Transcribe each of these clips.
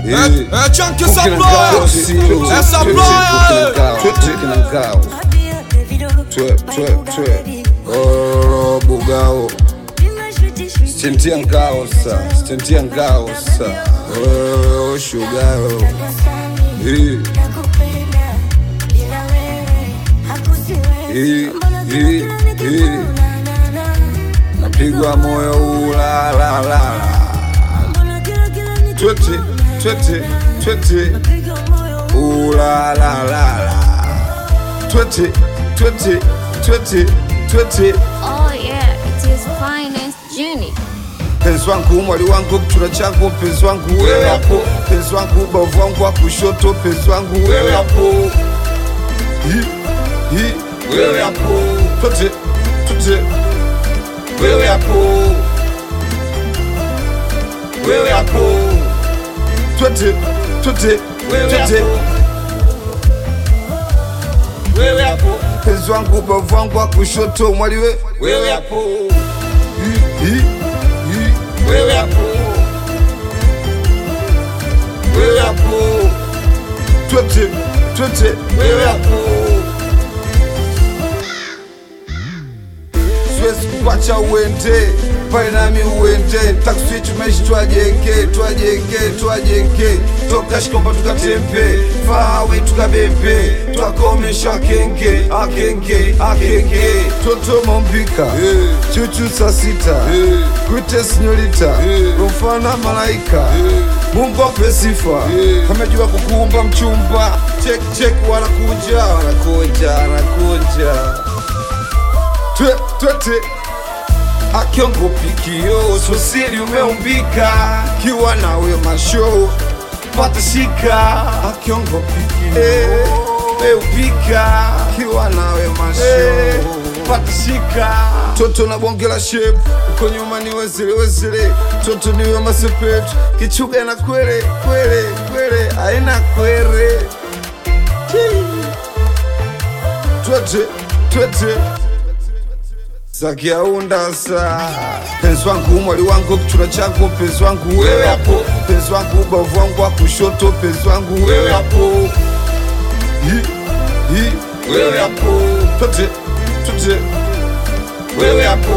Chunky Supplier, Supplier, Bugao, Stentia ngao sa, Shugao, napigwa moyo la twete la twete. Oh yeah, it is finest journey. Penzi wangu mwali wangu kichura changu, penzi wangu wewe hapo, penzi wangu bavu wangu wa kushoto, penzi wangu wewe hapo, wewe hapo, twete wewe hapo, wewe hapo, twete wewe hapo, penzi wangu bavu wangu wa kushoto, mwali wewe hapo, wewe hapo, wewe hapo, twete wewe hapo. Siwezi kupacha uende pale nami uende, takuswitch meshi twajenge toka shikomba tukatempe fawe tukabembe twakomesha akenge toto mombika chuchu saa sita kuite sinyorita rumfana malaika Mungu ape sifa kamejua kukuumba mchumba check wanakuja twete akiongo pikio sosili umeumbika kiwa nawe mashow patashika akiongo pikio meupika kiwa nawe mashow patashika toto na bonge la shape uko nyuma ni wezele toto niwe masepetu kichuga na kwele aina kwere twete Zakia undasa penzi wangu mwali wangu kichura changu, penzi wangu wewe hapo, penzi wangu bavu wangu wa kushoto, penzi wangu wewe hapo, wewe hapo, twete wewe hapo,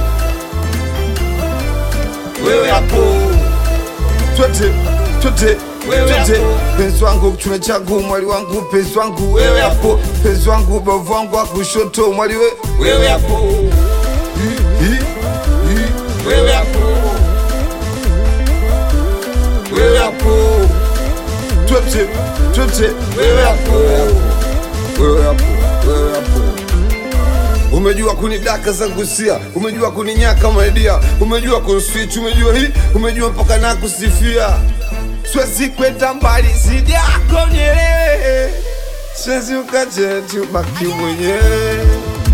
wewe hapo, twete penzi wangu kichura changu, mwali wangu, penzi wangu wewe hapo, penzi wangu bavu wangu wa kushoto, mwali wewe hapo, wewe hapo, wewe hapo, twete wewe hapo, wewe hapo. Umejua kunidaka zangusia, umejua kuninyaka maidia, umejua kuniswitch, umejua mpaka na kusifia. Siwezi kwenda mbali zidi yako nyele, siwezi ukacheti ubaki mwenyewe.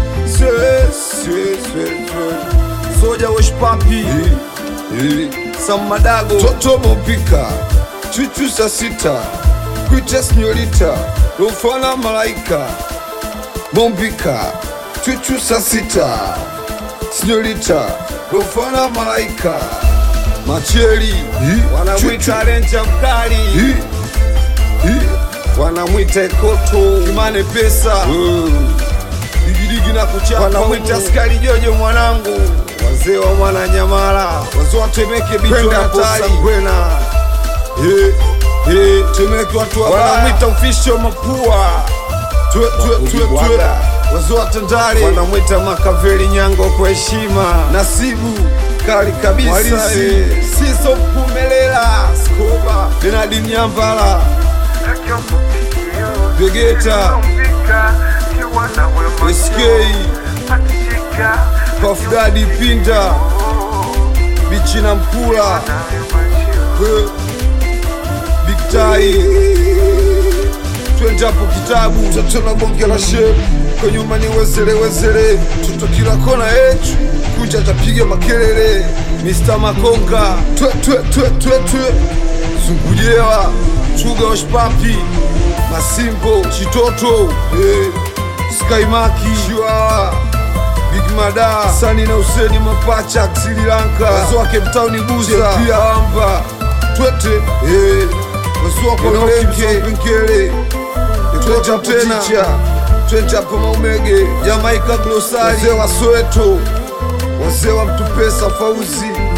Soja wash papi Samadago toto mompika chuchu saa sita kuite sinyorita rumfana malaika mompika chuchu saa sita sinyorita rumfana malaika macheli wanamwita renja mkali wanamwita ekoto kimane pesa digidigi na kuchapa wanamwita askari jojo mwanangu wazee wa mwana nyamala wazee wa Temeke bicho hatari Temeke watu wa wanamwita official mapua wazee wa Tandale wanamwita Makaveli Nyango kwa heshima Nasibu kali kabisa Walisi Siso Mpumelela Skoba Benadi Nyambala Vegeta SK Puff Daddy Pinda Bichi na Mpula Big Tai twende hapo kitabu toto na bonge la shape kwa nyuma ni wezele toto kila kona yetu kuja tapiga makelele Mr. Makonga twe Zungujewa Chuga Oshpapi Masimbo Chitoto Sky Maki Chihuahua Big Mada Sani na Useni Mapacha Sri Lanka Wazo wa Cape Town Buza Pia Wamba Twete wako Lenge Pengele Twende tena Twende hapo Maumege Jamaica Glossary wazee wa Soweto wazee wa Mtupesa Fauzi